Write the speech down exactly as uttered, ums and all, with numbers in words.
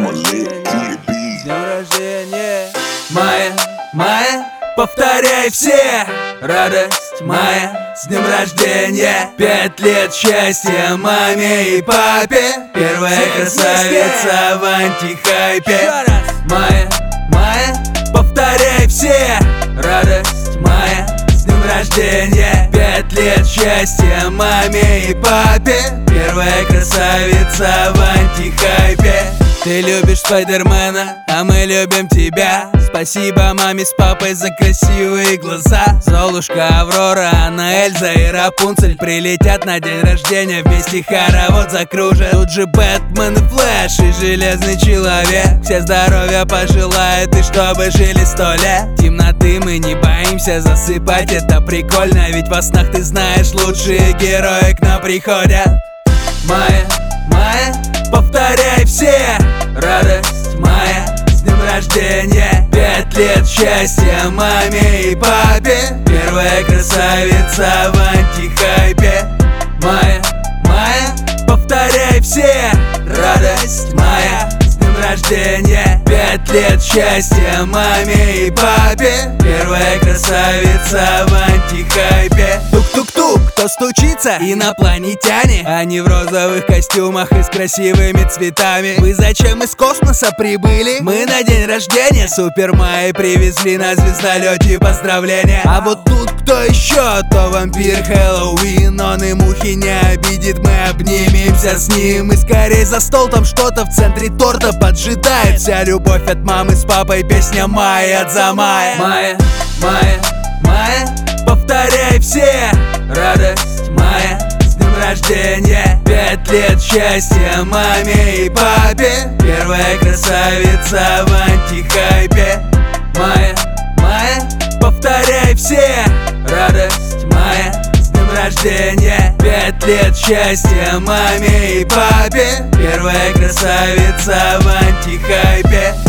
С днем рождения! Майя, Майя, повторяй все! Радость моя, с днем рождения! Пять лет счастья маме и папе! Первая красавица в антихайпе! Майя, Майя, повторяй все! Радость моя, с днем рождения! Пять лет счастья маме и папе! Первая красавица в антихайпе! Ты любишь Спайдермена, а мы любим тебя. Спасибо маме с папой за красивые глаза. Золушка, Аврора, Анна, Эльза и Рапунцель прилетят на день рождения, вместе хоровод закружат. Тут же Бэтмен и Флэш и Железный Человек. Все здоровья пожелают и чтобы жили сто лет. Темноты мы не боимся засыпать, это прикольно, ведь во снах ты знаешь, лучшие герои к нам приходят. Майя, Майя, повторяй все! Радость моя, с днем рождения! Пять лет счастья маме и папе! Первая красавица в антихайпе! Майя, Майя, повторяй все! Радость моя, с днем рождения! Пять лет счастья маме и папе! Первая красавица в антихайпе! Тук-тук-тук, кто стучится? Инопланетяне. Они в розовых костюмах и с красивыми цветами. Вы зачем из космоса прибыли? Мы на день рождения Супер Майи привезли на звездолете поздравления. А вот тут кто еще? То вампир Хэллоуин. Он и мухи не обидит, мы обнимемся с ним. И скорей за стол, там что-то в центре торта поджидает. Вся любовь от мамы с папой, песня Майя от Замая. Майя, Майя, Майя, повторяй все! Радость моя, с днем рождения! Пять лет счастья маме и папе! Первая красавица в антихайпе! Майя, Майя, повторяй все! Радость моя, с днем рождения! Пять лет счастья маме и папе! Первая красавица в антихайпе!